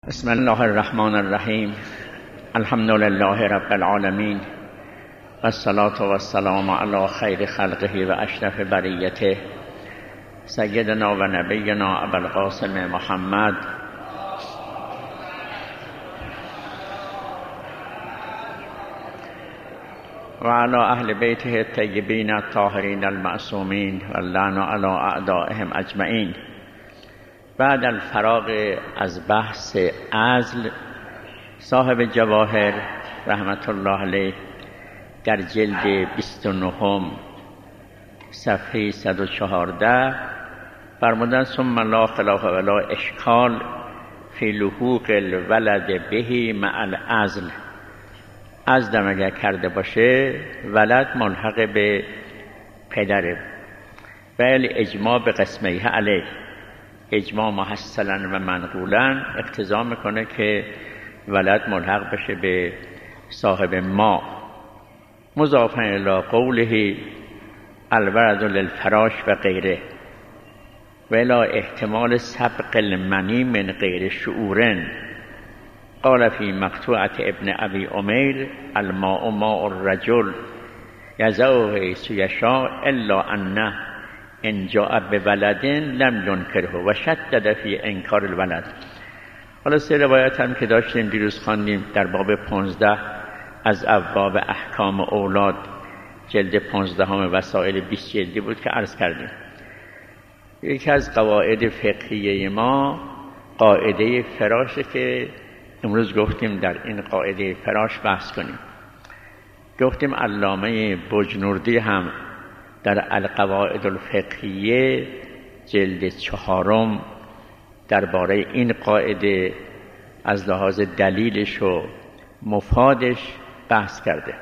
بسم الله الرحمن الرحیم. الحمد لله رب العالمین و الصلاة و السلام علی خیر خلقه و اشرف بریته سیدنا و نبینا ابوالقاسم محمد و علی اهل بیته الطیبین الطاهرین المعصومین و اللعن علی اعدائهم اجمعین. بعد الفراغ از بحث عزل، صاحب جواهر رحمت الله علیه در جلد 29 صفحه 114 فرمودند ثم لا خلاف ولا اشکال فی لحوق الولد به مع العزل. عزل اگر کرده باشه ولد ملحق به پدره. بل اجماع به قسمیه علیه، اجماع محصلا و منقولا اقتضا میکنه که ولد ملحق بشه به صاحب ما. مضافا الی قوله الولد للفراش و غیره و الی احتمال سبق المنی من غیر شعور. قال فی مقطوعة ابن ابی عمیر الماء ماء الرجل یضعه حیث یشاء الا انه ان جاء بولد لم ینکره و شدد فی انکار الولد. حالا سه روایت هم که داشتیم دیروز خواندیم در باب 15 از ابواب احکام اولاد، جلد 15 وسائل 20 جلدی بود که عرض کردیم. یکی از قواعد فقهیه ما قاعده فراشه که امروز گفتیم در این قاعده فراش بحث کنیم. گفتیم علامه بجنوردی هم در القواعد الفقهیه جلد 4 درباره این قاعده از لحاظ دلیلش و مفادش بحث کرده.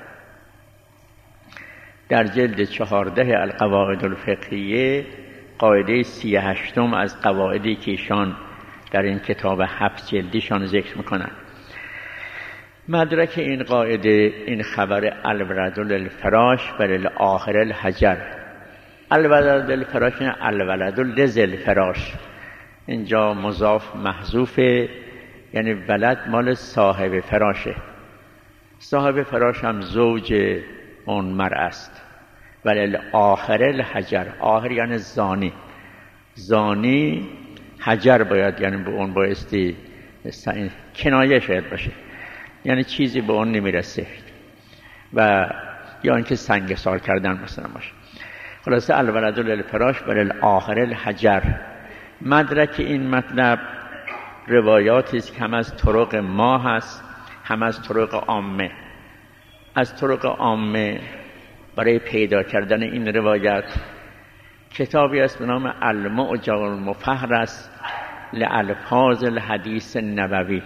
در جلد 14 القواعد الفقهیه قاعده 38 از قواعدی که ایشان در این کتاب 7 جلدیشان ذکر میکنن. مدرک این قاعده این خبر الولد للفراش و للآخر الحجر. الولد للفراش الولد لذل فراش، اینجا مضاف محذوفه، یعنی ولد مال صاحب فراشه. صاحب فراش هم زوج اون مرء است. و للآخر الحجر، آخر یعنی زانی، زانی حجر باید، یعنی به اون بایستی کنایه شاید باشه، یعنی چیزی به اون نمیرسه و یا اینکه سنگسار کردن مثلا باشه. خلاصه الولد للفراش و للآخر الحجر. مدرک این مطلب روایاتی است که هم از طرق ما هست هم از طرق عامه. از طرق عامه برای پیدا کردن این روایت کتابی است به نام المعجم المفهرس لالفاظ الحدیث النبوی.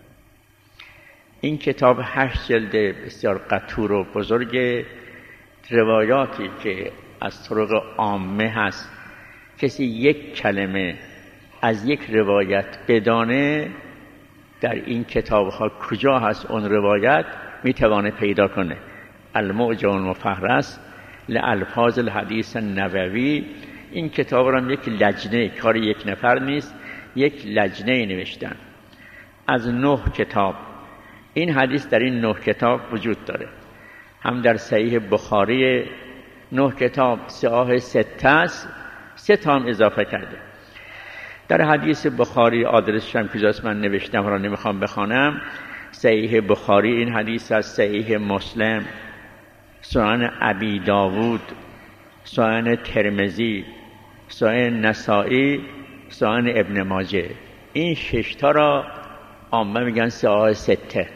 این کتاب 8 جلد بسیار قطور و بزرگ، روایاتی که از طرق عامه هست کسی یک کلمه از یک روایت بدانه در این کتاب ها کجا هست اون روایت میتوانه پیدا کنه. المعجم المفهرس لالفاظ الحدیث النبوی. این کتاب را یک لجنه، کار یک نفر نیست، یک لجنه نوشتن از 9 کتاب. این حدیث در این 9 کتاب وجود داره، هم در صحیح بخاری 9 کتاب صحاح 6 است، 3 تا هم اضافه کرده. در حدیث بخاری آدرسش هم کجاست من نوشتم را نمیخوام بخوانم. صحیح بخاری این حدیث از صحیح مسلم، سنن ابی داوود، سنن ترمذی، سنن نسائی، سنن ابن ماجه. این 6 تا را عامه میگن صحاح 6.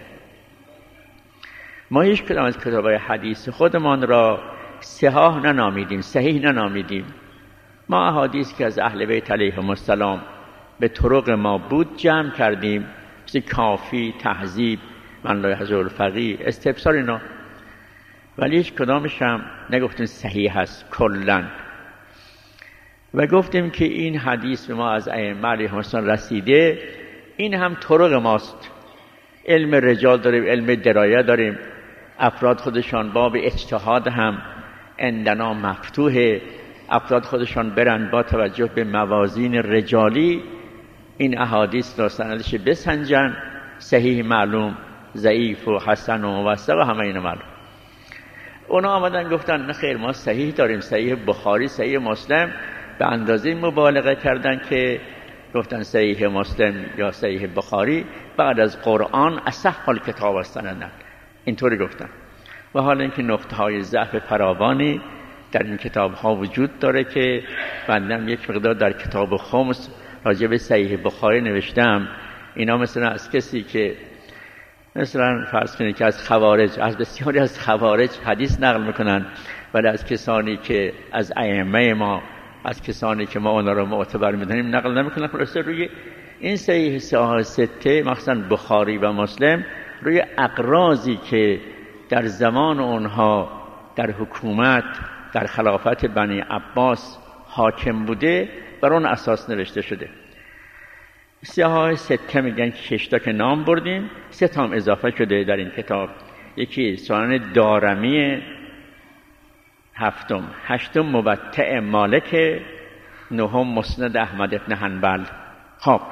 ما هیچ کدام از کتاب‌های حدیث خودمان را صحاح ننامیدیم، صحیح ننامیدیم. ما احادیث که از اهل بیت علیهم السلام به طرق ما بود جمع کردیم، مثل کافی، تهذیب، من لا یحضر الفقیه، استبصار اینا، ولی هیچ کدامش هم نگفتیم صحیح هست کلاً. و گفتیم که این حدیث به ما از ائمه علیهم السلام رسیده، این هم طرق ماست. علم رجال داریم، علم درایه داریم، افراد خودشان باب اجتهاد هم عندنا مفتوحه، افراد خودشان برن با توجه به موازین رجالی این احادیث رو سندش بسنجن، صحیح معلوم، ضعیف و حسن و موثق و همه اینا معلوم. اونا آمدن گفتن نه خیر، ما صحیح داریم، صحیح بخاری، صحیح مسلم. به اندازه مبالغه کردن که گفتن صحیح مسلم یا صحیح بخاری بعد از قرآن اصح الکتاب استندن، اینطوری گفتن. و حالا اینکه نقطه های ضعف فراوانی در این کتاب ها وجود داره که بندم یک مقدار در کتاب خمس راجع به صحیح بخاری نوشتم. اینا مثلا از کسی که مثلا فرض کنید که از خوارج، از بسیاری از خوارج حدیث نقل میکنن، ولی از کسانی که از ائمه ما، از کسانی که ما اونا رو معتبر میدونیم نقل نمیکنن. خلاصه روی این صحیح سته مخصوصا بخاری و مسلم روی اقراضی که در زمان اونها در حکومت در خلافت بنی عباس حاکم بوده بر اون اساس نوشته شده. صحیح سته میگن 6 تا که نام بردیم، 3 تا هم اضافه شده در این کتاب. یکی سنن دارمی، 7م، 8م موطأ مالک، 9م مسند احمد بن حنبل. خب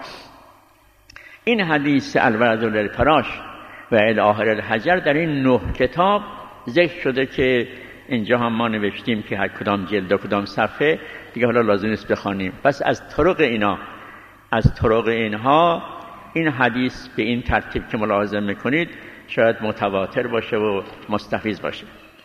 این حدیث الولد للفراش و الی آخر الحجر در این 9 کتاب ذکر شده که اینجا هم ما نوشتیم که هر کدام جلد و کدام صفحه دیگه حالا لازم نیست بخوانیم. پس از طرق اینها این حدیث به این ترتیب که ملاحظه میکنید شاید متواتر باشه و مستفیض باشه.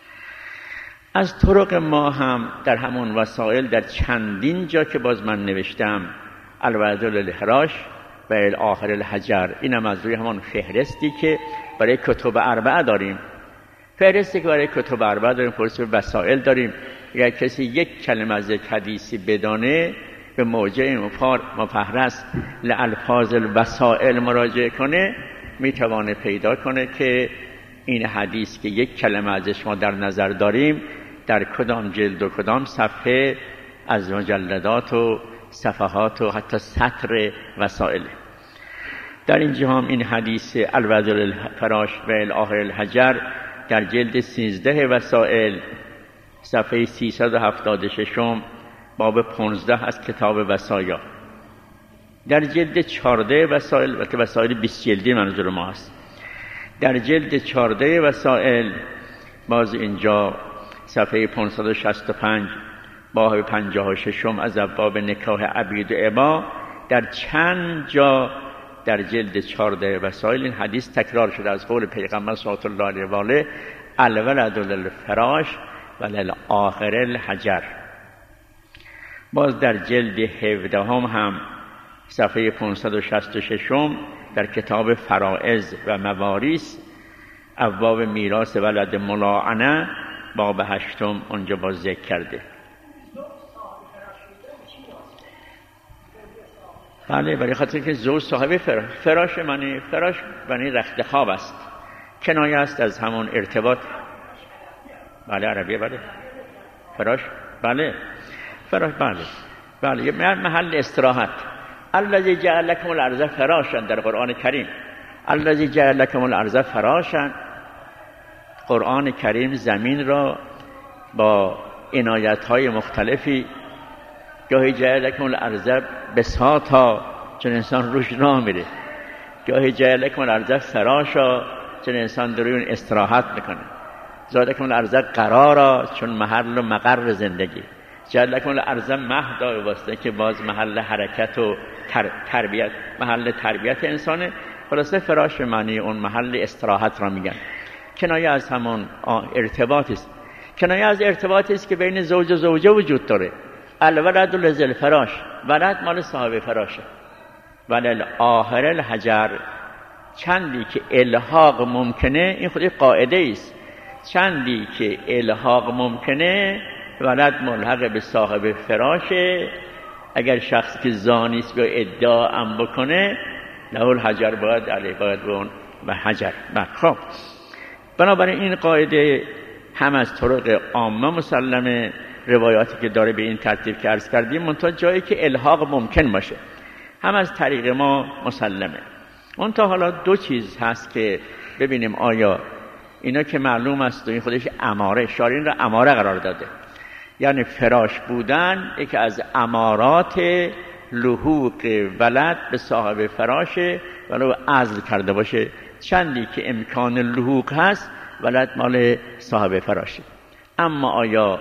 از طرق ما هم در همون وسائل در چندین جا که باز من نوشتم الولد للفراش و الی آخر الحجر، اینم از روی همون فهرستی که برای کتب اربعه داریم، فهرستی که برای کتب اربعه داریم، فهرست وسائل داریم. اگر کسی یک کلمه از یک حدیثی بدانه به موجع مفهرس لالفاظ الوسائل مراجعه کنه، میتوانه پیدا کنه که این حدیث که یک کلمه ازش ما در نظر داریم در کدام جلد و کدام صفحه از مجلدات و صفحات و حتی سطر وسائل. در اینجا هم این حدیث الولد للفراش و الی آخر الحجر در جلد 13 وسائل صفحه 376 باب 15 از کتاب وصایا، در جلد 14 وسائل و که وسائل 20 جلدی منظور ما است، در جلد 14 وسائل باز اینجا صفحه 565 باب 56 از ابواب نکاح عبید و ابا، در چند جا در جلد 14 وسائل این حدیث تکرار شده از قول پیغمبر صلی الله علیه و آله الولد للفراش و للآخر الحجر. باز در جلد 17 هم صفحه 566 در کتاب فرائض و مواریث ابواب میراث ولد ملاعنه باب 8 اونجا باز ذکر کرده. بله، برای خاطر که زوج صاحب فراش معنی رخت خواب است، کنایه است از همون ارتباط. بله عربیه، بله فراش، بله فراش، بله یه محل استراحت. الذی جعل لکم الارض فراشا در قرآن کریم، الذی جعل لکم الارض فراشا، قرآن کریم زمین را با عنایت‌های مختلفی گاهی جعل لکم الارض بساطا چون انسان روش راه میره، گاهی جعل لکم الارض فراشا چون انسان در اون استراحت میکنه، جعل لکم الارض قرارا چون محل و مقر زندگی، جعل لکم الارض مهدا واسطه که باز محل حرکت و تربیت، محل تربیت انسانه. خلاصه فراش به معنی اون محل استراحت را میگن. کنایه از همون ارتباط است، کنایه از ارتباطی است که بین زوج و زوجه وجود داره. الولد للفراش، ولد مال صاحب فراشه، وللآخر الحجر، چندی که الحاق ممکنه، این خودی قاعده است، چندی که الحاق ممکنه ولد ملحق به صاحب فراشه. اگر شخصی که زانی است یا ادعا هم بکنه له الحجر، باید علیه باید به اون و حجر. خب بنابراین این قاعده هم از طرق عامه مسلمه، روایاتی که داره به این ترتیب که عرض کردیم، منتها جایی که الحاق ممکن باشه هم از طریق ما مسلمه. منتها حالا دو چیز هست که ببینیم آیا اینا که معلوم است و این خودش اماره، شارین را اماره قرار داده، یعنی فراش بودن یکی از امارات لحوق ولد به صاحب فراشه ولو عزل کرده باشه، چندی که امکان لحوق هست ولد مال صاحب فراشه. اما آیا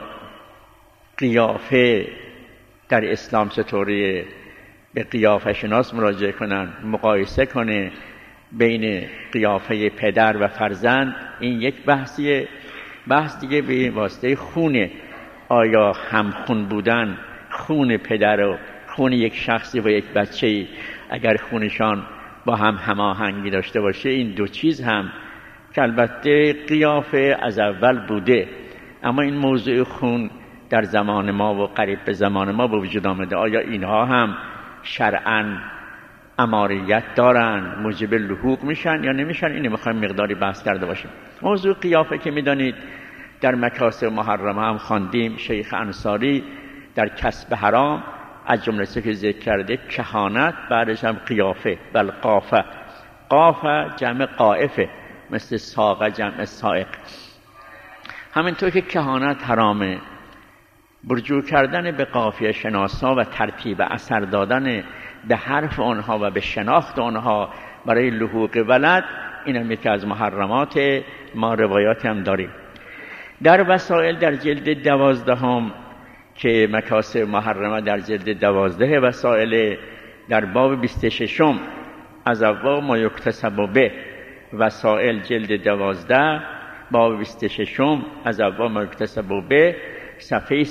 قیافه در اسلام چطوریه؟ به قیافه شناس مراجعه کنن، مقایسه کنه بین قیافه پدر و فرزند، این یک بحثیه. بحث دیگه به واسطه خونه، آیا همخون بودن، خون پدر و خون یک شخصی و یک بچه‌ای اگر خونشان با هم هماهنگی داشته باشه، این دو چیز هم که البته قیافه از اول بوده، اما این موضوع خون در زمان ما و قریب به زمان ما به وجود آمده، آیا اینها هم شرعاً اماریت دارن، موجب لحوق میشن یا نمیشن؟ اینو میخوایم مقداری بحث کرده باشیم. موضوع قیافه که میدانید در مکاسب محرمه هم خواندیم، شیخ انصاری در کسب حرام از جمله که ذکر کرده کهانت، بعدش هم قیافه، بل قافه. قافه جمع قائفه، مثل ساقه جمع سائق. همینطور که کهانت حرامه، برجوع کردن به قافیه شناسا و ترتیب اثر دادن به حرف آنها و به شناخت آنها برای لحوق ولد، این هم یکی از محرمات ما. روایات هم داریم در وسائل در جلد 12 که مکاسب محرمه در جلد 12 وسائل، در باب 26 از ابواب ما یکتسب به وسائل جلد 12 باب 26 از ابواب ما یکتسب به صفحه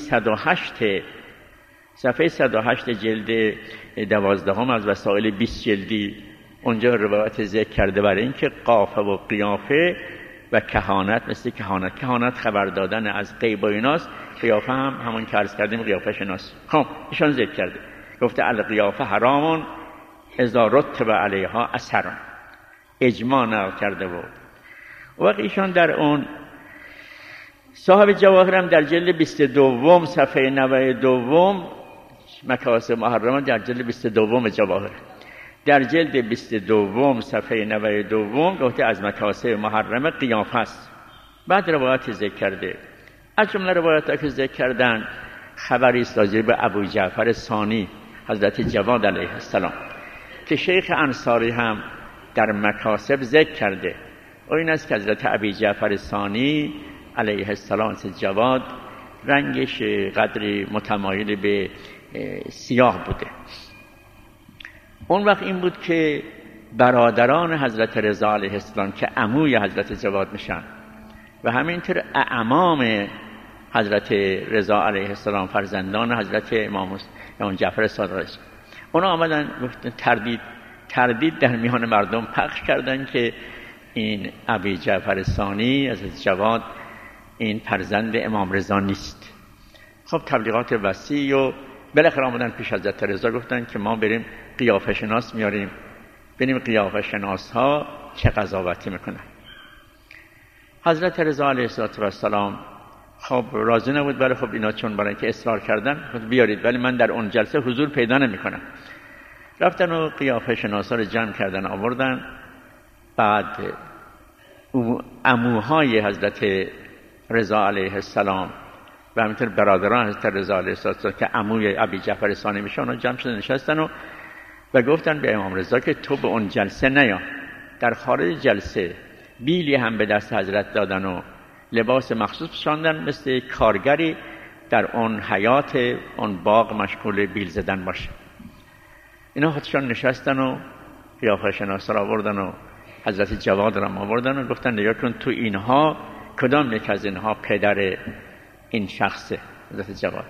108 جلد 12 از وسائل 20 جلدی، اونجا روایت ذکر کرده برای اینکه قافه و قیافه و کهانت، مثل کهانت خبر دادن از غیب و ایناست، قیافه هم همون که عرض کردیم قیافه شناس. خب ایشان ذکر کرده، گفته القیافه حرامون اذا رتب علیها اثر، اجماع نقل کرده بود. وقت ایشان در اون صاحب جواهر هم در جلد 22 صفحه 92 مکاسب محرمه در جلد 22 جواهر، در جلد 22 صفحه 92 گفته از مکاسب محرمه قیافه است. بعد روایت ذکر کرده، از جمله روایت‌ها که ذکر کردن خبری است راجع به ابو جعفر ثانی حضرت جواد علیه السلام که شیخ انصاری هم در مکاسب ذکر کرده، و این است که حضرت ابی جعفر ثانی علیه السلام جواد رنگش قدری متمایل به سیاه بوده. اون وقت این بود که برادران حضرت رضا علیه السلام که عموی حضرت جواد میشن و همینطور اعمام حضرت رضا علیه السلام فرزندان حضرت امام جعفر صادق، اونا آمدن گفتن تردید در میان مردم پخش کردن که این ابی جعفر ثانی حضرت جواد این فرزند امام رضا نیست. خب تبلیغات وسیع و بالاخره آمدن پیش حضرت رضا گفتن که ما بریم قیافه شناس میاریم، ببینیم قیافه شناس ها چه قضاوتی میکنن. حضرت رضا علیه السلام خب راضی نبود، ولی خب اینا چون برای که اصرار کردن خب بیارید، ولی من در اون جلسه حضور پیدا نمیکنم. رفتن و قیافه شناسا رو جمع کردن آوردن. بعد عموهای حضرت رضا علیه السلام و همینطور برادران حضرت رضا علیه السلام که عموی ابی جعفر ثانی میشن و جمع شدن نشستن و گفتن به امام رضا که تو به اون جلسه نیا. در خارج جلسه بیلی هم به دست حضرت دادن و لباس مخصوص پوشاندن، مثل کارگری در اون حیات اون باغ مشغول بیل زدن باشه. اینا خودشان نشستن و قیافه شناسا را آوردن و حضرت جواد را آوردن و گفتن نگاه کن تو اینها کدام یک از اینها پدر این شخصه؟ حضرت جواد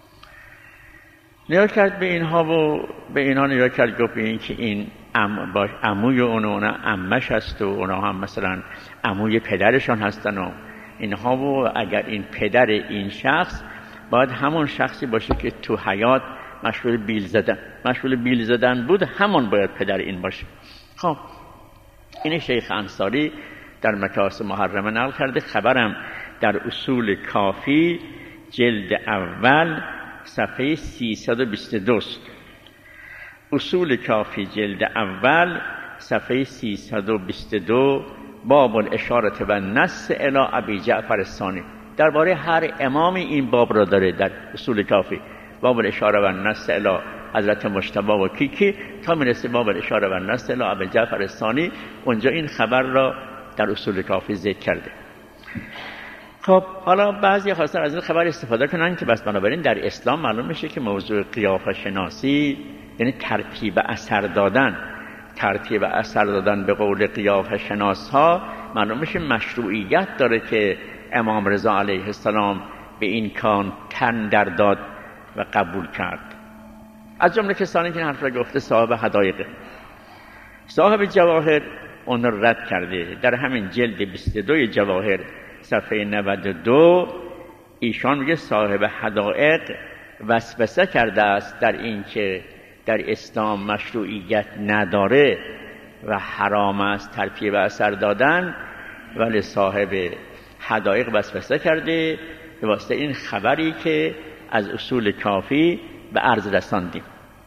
نگاه کرد به اینها و به اینها نگاه کرد، گفت این که این عموی اونا عمش هست و اونا هم مثلا عموی پدرشان هستن و اینها، و اگر این پدر این شخص باید همون شخصی باشه که تو حیات مشغول بیل زدن بود، همون باید پدر این باشه. خب این شیخ انصاری در مکاسب محرمه نقل کرده. خبرم در اصول کافی جلد اول صفحه 322 اصول کافی جلد اول صفحه 322 باب الاشاره و النص الی ابی جعفر ثانی، درباره هر امامی این باب را داره در اصول کافی. باب الاشاره و النص الی حضرت مجتبی و کیکی تا میرسه باب الاشاره و نسل ابو جعفر الثانی. اونجا این خبر را در اصول کافی ذکر کرده. خب حالا بعضی خواستن از این خبر استفاده کنن که بس بنابراین در اسلام معلوم میشه که موضوع قیافه شناسی یعنی ترتیب اثر دادن. ترتیب اثر دادن به قول قیافه شناس ها معلوم میشه مشروعیت داره که امام رضا علیه السلام به این کان تن در داد و قبول کرد. از جمله کسانی که این حرف را گفته صاحب حدایق، صاحب جواهر اون را رد کرده. در همین جلد 22 جواهر صفحه 92 ایشان میگه صاحب حدایق وسوسه کرده است در این که در اسلام مشروعیت نداره و حرام است ترتیب اثر دادن، ولی صاحب حدایق وسوسه کرده به واسطه این خبری که از اصول کافی به عرض رساندیم.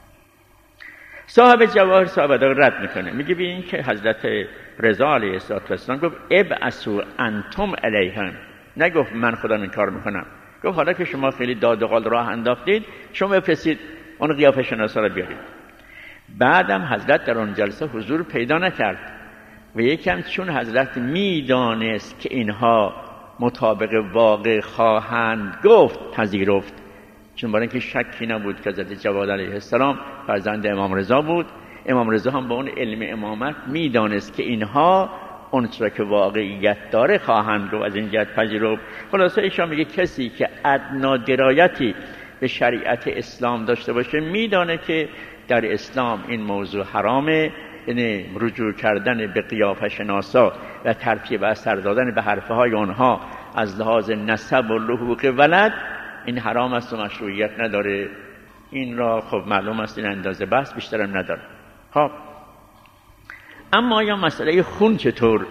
صاحب جواهر صاحب حدایق رد میکنه، میگه ببین که حضرت رضا علیه السلام گفت ابعثوا انتم علیهم، نگفت من خودم این کار میکنم، گفت حالا که شما خیلی داد و قال راه انداختید شما بفرستید اون قیافه شناسا رو بیارید. بعدم حضرت در اون جلسه حضور پیدا نکرد و یکم چون حضرت میدانست که اینها مطابق واقع خواهند گفت پذیرفت، چون برای اینکه شکی نبود که حضرت جواد علیه السلام فرزند امام رضا بود. امام رضا هم با اون علم امامت میدانست که اینها اون چرا که واقعیت داره خواهند گفت، از این جهت پذیرفت. خلاصه ایشان میگه کسی که ادنا درایتی به شریعت اسلام داشته باشه میدانه که در اسلام این موضوع حرامه، یعنی رجوع کردن به قیافه شناسا و ترتیب اثر دادن به حرفه های اونها از لحاظ نسب و لحوق ولد این حرام است و مشروعیت نداره. این را خب معلوم است، این اندازه بحث بیشترم نداره. خب اما یا مسئله خون چطور؟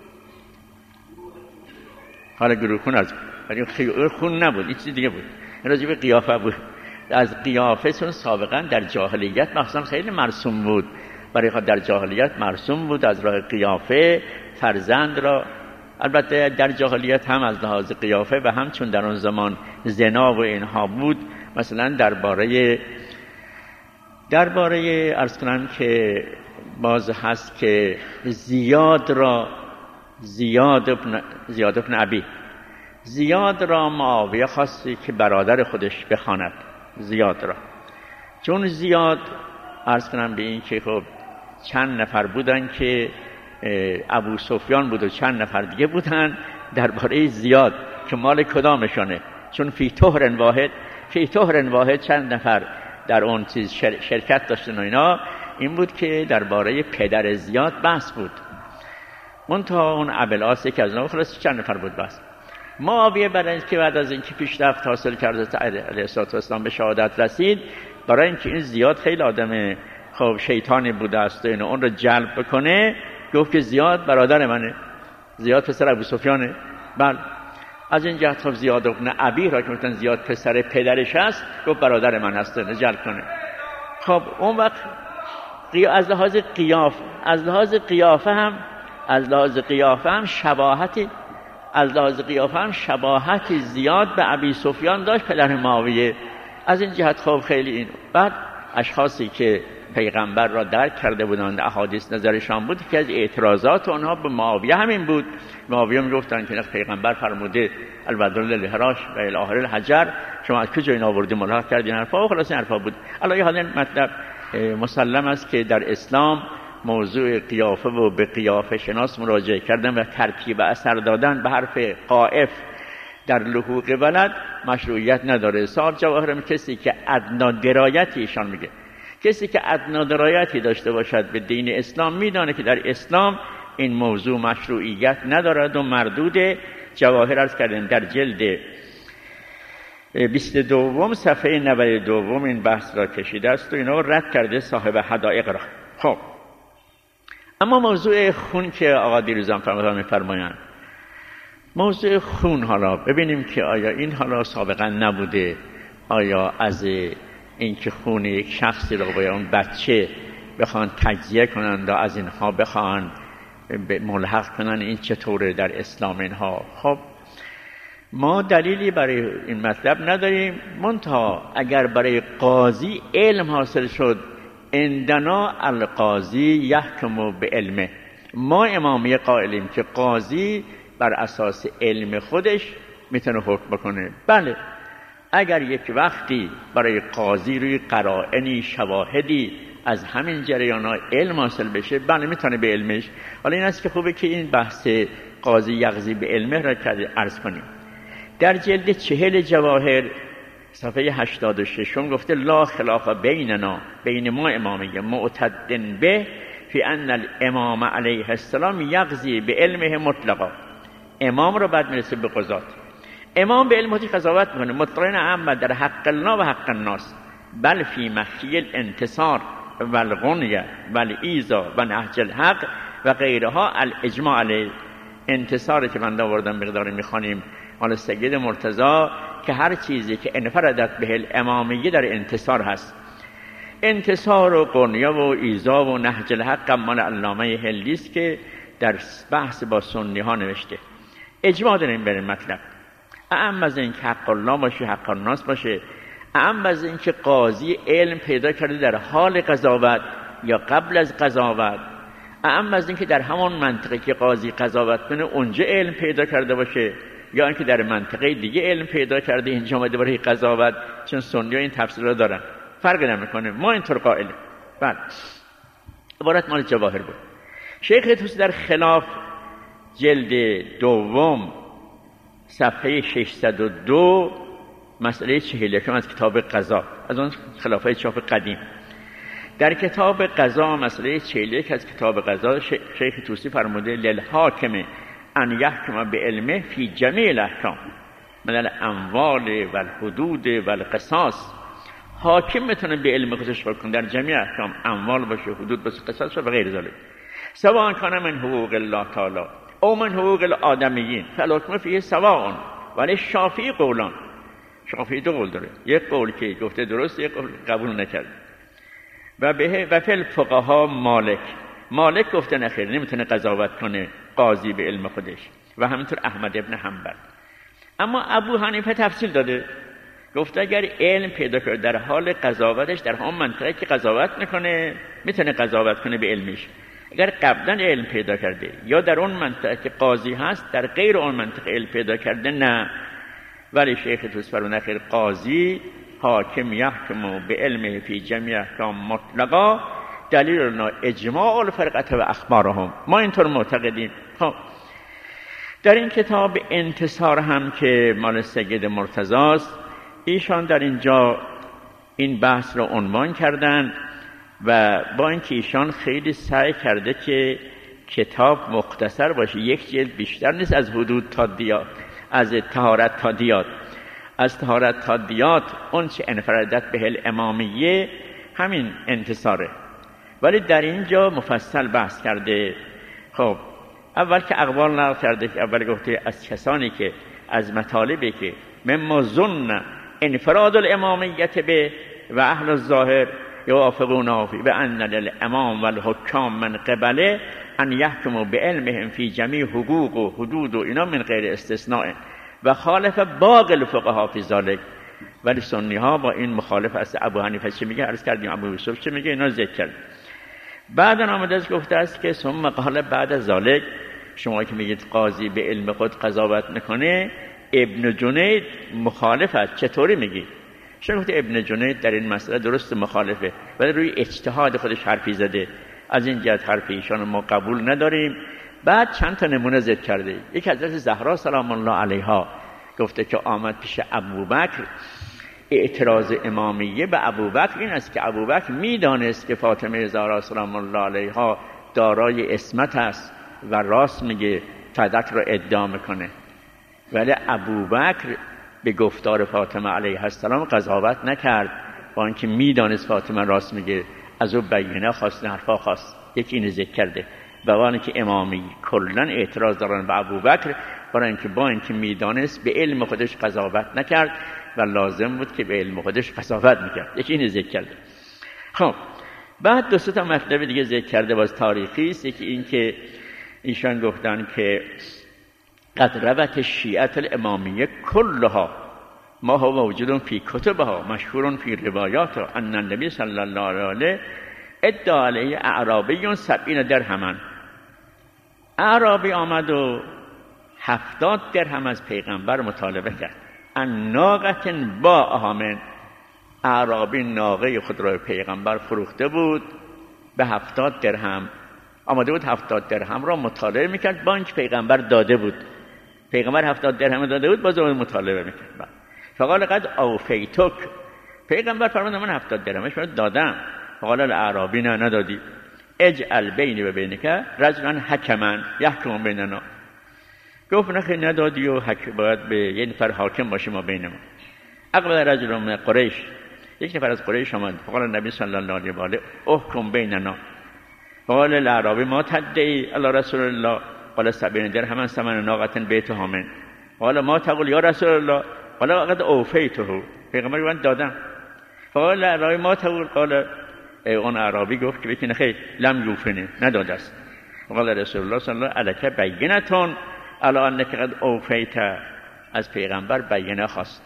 حالا گروه خون از خون نبود، این چیز دیگه بود، راجع به قیافه بود. از قیافه چون سابقا در جاهلیت مخصوصا خیلی مرسوم بود، برای خود در جاهلیت مرسوم بود از راه قیافه فرزند را، البته در جاهلیت هم از لحاظ قیافه و هم چون در اون زمان زنا و اینها بود، مثلا درباره عرض کنم که باز هست که زیاد را معاویه خواستی که برادر خودش بخواند زیاد را، چون زیاد عرض کنم به این که خب چند نفر بودن که ابو سفیان بود و چند نفر دیگه بودن درباره زیاد که مال کدامشانه، چون فی طهر واحد چند نفر در اون چیز شرکت داشتن و اینا. این بود که درباره پدر زیاد بحث بود، منتها اون ابوالعاص که از اونها خلاص چند نفر بود بحث. معاویه بعد از اینکه پیشرفت حاصل کرد علیه السلام به شهادت رسید، برای اینکه این زیاد خیلی آدم خب شیطانی بوده است و اون رو جلب بکنه، گفت که زیاد برادر منه، زیاد پسر ابو سفیانه. بله از این جهت خب زیاد ابن ابی را که مثلا زیاد پسر پدرش هست گفت برادر من هست جلب کنه. خب اون وقت از لحاظ قیافه هم شباهتی زیاد به ابی سفیان داشت پدر معاویه. از این جهت خب خیلی این بعد اشخاصی که پیغمبر را درک کرده بودند احادیث نظرشان بود که از اعتراضات آنها به معاویه همین بود. معاویه میگفتن که پیغمبر فرموده البدر للحراش و الاخر الحجر، شما از کجا این آوردید ملاحظه کردین حرفا و خلاص این حرفا بود. علاوه حال مطلب مسلم است که در اسلام موضوع قیافه و به قیافه شناس مراجعه کردن و ترتیب اثر دادن به حرف قائف در لحوق ولد مشروعیت نداره. صاحب جواهر کسی که ادنا درایتی ایشان میگه، کسی که ادنا درایتی داشته باشد به دین اسلام میدانه که در اسلام این موضوع مشروعیت ندارد و مردود. جواهر عرض کردن در جلد 22 صفحه 92 این بحث را کشیده است و اینا رد کرده صاحب حدایق را. خب اما موضوع خون که آقا دیروزان میفرمایند، موضوع خون حالا ببینیم که آیا این حالا سابقا نبوده، آیا از اینکه خون یک شخصی را با اون بچه بخوان تجزیه کنند و از اینها بخوان ملحق کنند، این چطوره در اسلام اینها؟ خب ما دلیلی برای این مطلب نداریم، منتها اگر برای قاضی علم حاصل شد، عندنا القاضی یحکم به علمه، ما امامیه قائلیم که قاضی بر اساس علم خودش میتونه حکم بکنه. بله، اگر یک وقتی برای قاضی روی قرائنی شواهدی از همین جریان‌ها علم حاصل بشه، بله میتونه به علمش. حالا این است که خوبه که این بحث قاضی یقضی به علمه را عرض کنیم. در جلد 40 جواهر صفحه 86 گفته لا خلاف بیننا، بین ما امامیه، معتدن به فی ان الامام علیه السلام یقضی به علمه مطلقا. امام رو بعد میرسه به قضات. امام به علم خودش قضاوت میکنه مطلقاً عامه در حق الله و حق الناس، بل فی مخی الانتصار و الغنیه و الایذا و نهج الحق و غیرها الاجماع علیه. انتصاری که بنده آوردم مقداری میخوانیم مال سید مرتضی که هر چیزی که انفردت به الامامیه در انتصار هست، انتصار و قنیه و ایذا و نهج الحق مال علامه هلی است که در بحث با سنی ها نوشته. اجماع داریم بر این مطلب. اعم از این که حق الله باشه، حق الناس باشه، اعم از این که قاضی علم پیدا کرده در حال قضاوت یا قبل از قضاوت، اعم از این که در همان منطقه که قاضی قضاوت کنه اونجا علم پیدا کرده باشه، یا اینکه در منطقه دیگه علم پیدا کرده اینجا اومده برای قضاوت. چون سنی‌ها این تفسیر رو دارن، فرق نمیکنه، ما اینطور قائلیم. بله، عبارت مال جواهر بود. شیخ طوسی در خلاف جلد دوم صفحه 602 مسئله 41 از کتاب قضا، از اون خلافه چاپ قدیم، در کتاب قضا مسئله 41 از کتاب قضا شیخ طوسی فرموده للحاکم ان یحکم به علمه فی جمیع الاحکام من الاموال و الحدود و القصاص. حاکم میتونه به علم خودش حکم در جمیع احکام، اموال باشه، حدود باشه، قصاص و غیر ذلك، سواء کان من حقوق الله تعالی او من حقوق الآدمیین فالحکم فیه سواء. ولی شافعی قولان، شافعی دو قول داره، یک قول که گفته درست، یک قول قبول نکرد. و فی الفقها مالک گفته نخیر، نمیتونه قضاوت کنه قاضی به علم خودش، و همینطور احمد ابن حنبل. اما ابو حنیفه تفصیل داده، گفته اگر علم پیدا کرد در حال قضاوتش در همون منطقه که قضاوت میکنه میتونه قضاوت کنه به علمش. اگر قبلا علم پیدا کرده یا در اون منطقه که قاضی هست در غیر اون منطقه علم پیدا کرده نه. ولی شیخ طوسی فرمود خیر، قاضی حاکم یحکم به علمه فی جمیع احکام مطلقا دلیلنا اجماع الفرقه و اخبارهم. ما اینطور معتقدیم. خب در این کتاب انتصار هم که مال سید مرتضی است، ایشان در اینجا این بحث را عنوان کردن و با اینکه ایشان خیلی سعی کرده که کتاب مختصر باشه، یک جلد بیشتر نیست، از حدود تا دیات، از طهارت تا دیات، از طهارت تا دیات اون چه انفردت به الامامیه همین انتصاره. ولی در اینجا مفصل بحث کرده. خب اول که اقوال نقل کرده، که اول گفته از کسانی که از مطالبی که مما ظن انفراد الامامیت به و اهل الظاهر یوافقون فی و ان للامام والحکام من قبله ان یحکموا بعلمهم فی جمیع حقوق و حدود و اینا من غیر استثناء و خالف باقی الفقهاء فی ذلک. ولی سنی ها با این مخالف است. ابو حنیفه چه میگه؟ عرض کردیم ابو یوسف چه میگه؟ اینا ذکر کرد. بعد آمده است گفته است که ثم قال بعد از ذلک، شما که میگید قاضی به علم خود قضاوت میکنه، ابن جنید مخالف است. چطوری میگید؟ شما گفته ابن جنید در این مسئله درست مخالفه، ولی روی اجتهاد خودش حرفی زده، از این جهت حرف ایشان ما قبول نداریم. بعد چند تا نمونه ذکر کرده. یک حضرت زهرا سلام الله علیها گفته که آمد پیش ابوبکر، اعتراض امامیه به ابوبکر این است که ابوبکر میدانست که فاطمه زهرا سلام الله علیها دارای عصمت است و راست میگه، فدک را ادعا میکنه، ولی ابوبکر به گفتار فاطمه علیه السلام قضاوت نکرد، با اینکه میدانست فاطمه راست میگه، از او بیانه خواست، حرفا خواست. یکی اینو ذکر کرده. و وانی که امامی کلن اعتراض دارن به ابوبکر، برای اینکه با اینکه میدانست به علم خودش قضاوت نکرد و لازم بود که به علم خودش قضاوت میکرد. یکی اینو ذکر کرده. خب بعد دو سه تا مطلب دیگه ذکر کرده، باز تاریخی است. یکی این که ایشان گفتن که قد روت الشیعة الامامیه کلها ما هو موجود فی کتبها مشهور فی روایاتها ان النبی صلی الله علیه ادعا علیه اعرابی 70 درهما. اعرابی آمد و 70 درهم از پیغمبر مطالبه کرد. ان ناقة باعها من، اعرابی ناقه خود را پیغمبر فروخته بود به 70 درهم. آمده بود 70 درهم را مطالبه میکرد با اینکه پیغمبر داده بود. پیغمبر 70 درهم داده بود باز مطالبه میکرد. فقال قد اوفیتک، پیغمبر فرمود من 70 درهمش رو دادم. فقال الاعرابی نه ندادی. اجعل بینی و بینک رجلا حکما یحکم بیننا، گفت نخی ندادی و باید به یه نفر حاکم باشه ما بین ما. اقبل رجل من قریش، یک نفر از قریش آمد. فقال نبی صلی الله علیه و آله احکم بیننا. فقال الاعرابی ما تدعی علی رسول الله؟ قال 70 درهم ثمن ناقة بیتها من. قال ما تقول یا رسول الله؟ قال قد اوفیته، پیغمبر من دادم. فقال الاعرابی ما تقول؟ قال اون اعرابی گفت که بکنه خیر لم یوفنه، نداده است. قال رسول الله صلی الله علیه و آله بینتون علی انک قد اوفیت، از پیغمبر بینه خواست.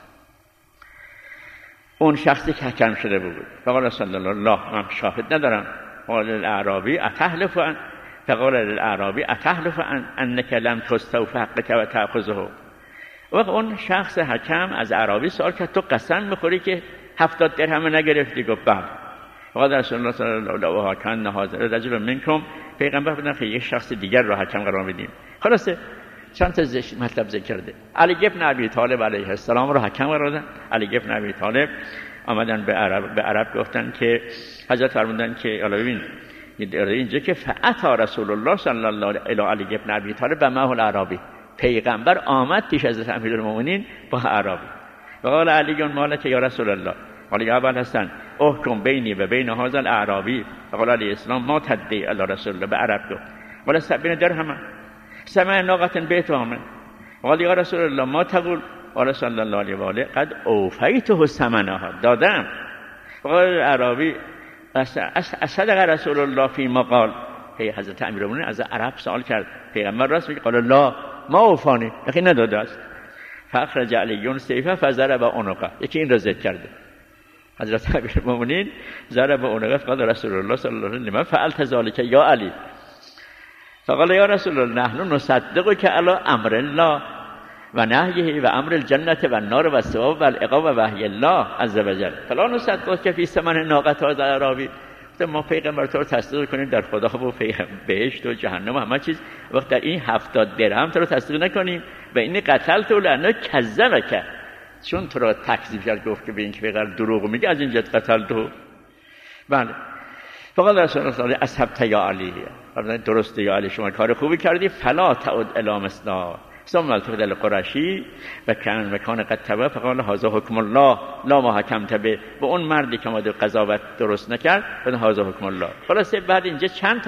اون شخصی که حکم شده بود. فقال صلی الله من شاهد ندارم. قال الاعرابی اتحلف ان، فقال الاعرابی اتحلف ان انک لم تستوف حقك و تاخذه. وقت اون شخص حکم از اعرابی سوال کرد تو قسم میخوری که 70 درهم نگرفتی؟ گفت بله. فقال رسول الله صلی الله علیه و آله کان حاضر رجل منکم، پیغمبر فرمود که یک شخص دیگر رو حکم قرار بدیم. خلاصه چند تا مطلب ذکر کرده. علی ابن ابی طالب علیه السلام رو حکم قرار دادن. علی ابن ابی طالب آمدن به عرب گفتن که حضرت فرمودن که حالا ببین اینجا که فاتا رسول الله صلی الله علیه علی ابن ابی طالب و معه الاعرابی، پیغمبر آمد پیش حضرت امیرالمومنین با اعرابی. وقال علی مالک یا رسول الله؟ قال یا ابوالحسن احکم بینی و بین هذا الاعرابی. فقال علیه السلام ما تدعی علی رسول الله؟ به عرب گفت. قال 70 درهم ثمن ناقة بیتها من. قال یا رسول الله ما تقول؟ قال صلی الله علیه و آله قد اوفیته ثمنها، دادم. قال الاعرابی اصدق رسول الله فی ما قال؟ حضرت امیرالمومنین از عرب سوال کرد پیغمبر راست میگه؟ قال لا ما اوفانی، یکی نداده است. فاخرج علی سیفه فضرب عنقه، یکی این را ذکر کرده. حضرت امیرالمومنین ضرب عنقه. فقال رسول الله صلی الله علیه و آله فعلت ذلك یا علی؟ فقال یا رسول الله نحن نصدقك علی امر الله و نهیه و امر الجنة و النار و الثواب و العقاب و وحی الله عز وجل فلا نصدقك فی ثمن ناقة هذا الاعرابی. ما پیغمبر تو رو تصدیق کنیم در خدا و بهشت و جهنم و همه چیز، وقت در این 70 درهم تو رو تصدیق نکنیم؟ و این قتلت لانه کذبک، چون تو رو تکذیب کرد گفت که به این که پیغمبر دروغ میگه از اینجا قتلته. بله. فقال رسول الله صلی الله علیه و اصحبت یا علی، درسته یا علی شما کار خوبی کردی. فلا تعود الی مثلا ثم التفت القرشی و کان قد تبع فقال هذا حکم الله لا ما حکمت به اون مردی که ما قضاوت درست نکرد و هذا حکم الله. خلاصه بعد اینجا چند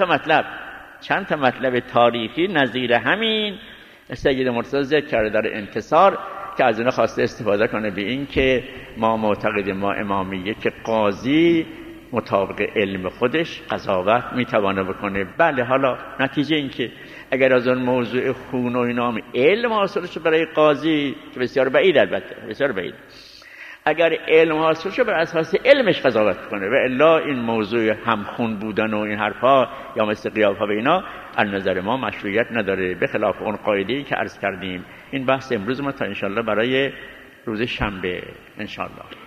تا مطلب تاریخی نظیر همین سید مرتضی ذکر کرده در انتصار که از اینا خواسته استفاده کنه به این که ما معتقدیم ما امامیه که قاضی مطابق علم خودش قضاوت میتوانه بکنه. بله، حالا نتیجه این که اگر از اون موضوع خون و اینام علم حاصل شد برای قاضی که بسیار بعید، البته بسیار بعید، اگر علم حاصل شد بر اساس علمش قضاوت کنه و الا این موضوع هم خون بودن و این حرفا یا مثل قیافه و اینا از نظر ما مشروعیت نداره، به خلاف اون قاعده‌ای که عرض کردیم. این بحث امروز ما تا انشالله برای روز شنبه انشالله